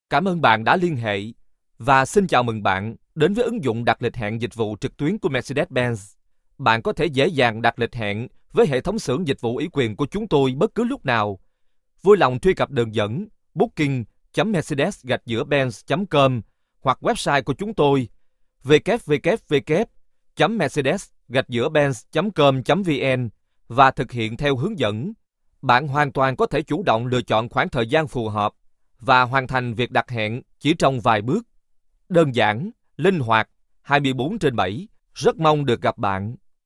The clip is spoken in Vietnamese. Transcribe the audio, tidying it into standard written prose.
Cảm ơn bạn đã liên hệ và xin chào mừng bạn đến với ứng dụng đặt lịch hẹn dịch vụ trực tuyến của Mercedes-Benz. Bạn có thể dễ dàng đặt lịch hẹn với hệ thống xưởng dịch vụ ủy quyền của chúng tôi bất cứ lúc nào. Vui lòng truy cập đường dẫn booking.mercedes-benz.com hoặc website của chúng tôi www.mercedes-benz.com.vn và thực hiện theo hướng dẫn. Bạn hoàn toàn có thể chủ động lựa chọn khoảng thời gian phù hợp và hoàn thành việc đặt hẹn chỉ trong vài bước. Đơn giản, linh hoạt, 24/7. Rất mong được gặp bạn.